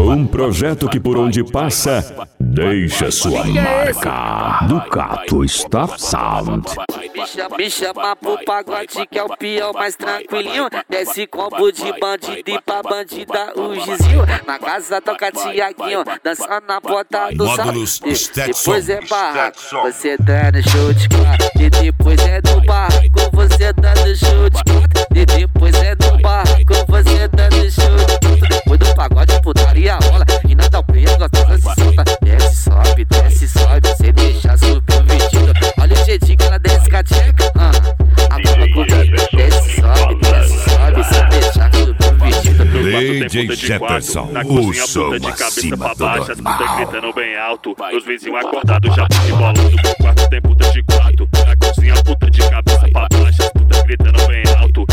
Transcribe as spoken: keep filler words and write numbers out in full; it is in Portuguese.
Um projeto que por onde passa, deixa sua marca. Ducato Stuff Sound. Me chama pro pagode que é o peão mais tranquilinho. Desce combo de bandido e pra bandida o gizinho. Na casa toca Tiaguinho, dançando na porta do salão. Depois é barraco, você dando show de quatro. E depois é do barraco, você dando show de quatro. E depois é do barraco, você dando show de quatro. Depois do pagode, putaria rola. E nada preto, gostosa se solta. Desce, sobe, desce, sobe. Cê deixa subir o vestido. Olha o jeitinho que ela desce com a tcheca. Ah, agora comigo. Desce, sobe, desce, sobe. Cê deixa subir o vestido. D J Jefferson, o som de cabeça acima pra do baixo, as putas normal. gritando bem alto. Os vizinhos acordados já se bolando. No quarto tem puta de quatro. Na cozinha puta de cabeça pra baixo, as putas gritando bem alto.